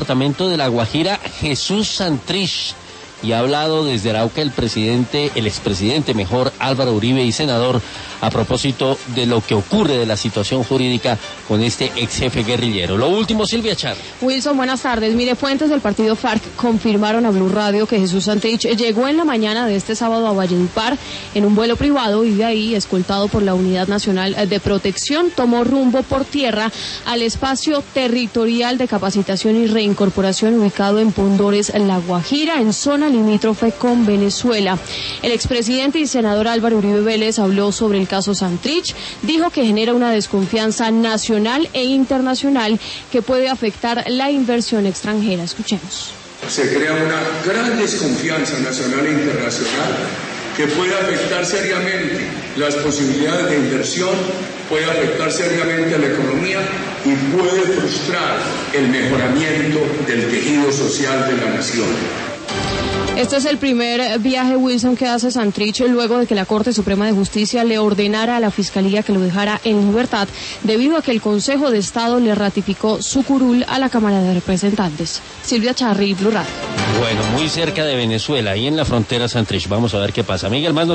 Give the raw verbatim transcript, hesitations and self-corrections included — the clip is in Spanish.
departamento de La Guajira, Jesús Santrich, y ha hablado desde Arauca el presidente, el expresidente mejor, Álvaro Uribe, y senador, a propósito de lo que ocurre de la situación jurídica con este ex jefe guerrillero. Lo último, Silvia Char. Wilson, buenas tardes. Mire, fuentes del partido FARC confirmaron a Blue Radio que Jesús Santrich llegó en la mañana de este sábado a Valledupar en un vuelo privado y de ahí, escoltado por la Unidad Nacional de Protección, tomó rumbo por tierra al espacio territorial de capacitación y reincorporación ubicado en Pondores, La Guajira, en zona limítrofe con Venezuela. El expresidente y senador Álvaro Uribe Vélez habló sobre el caso Santrich, dijo que genera una desconfianza nacional e internacional que puede afectar la inversión extranjera. Escuchemos. Se crea una gran desconfianza nacional e internacional que puede afectar seriamente las posibilidades de inversión, puede afectar seriamente a la economía y puede frustrar el mejoramiento del tejido social de la nación. Este es el primer viaje, Wilson, que hace Santrich luego de que la Corte Suprema de Justicia le ordenara a la Fiscalía que lo dejara en libertad debido a que el Consejo de Estado le ratificó su curul a la Cámara de Representantes. Silvia Charri, Blue Radio. Bueno, muy cerca de Venezuela, ahí en la frontera Santrich. Vamos a ver qué pasa. Miguel, más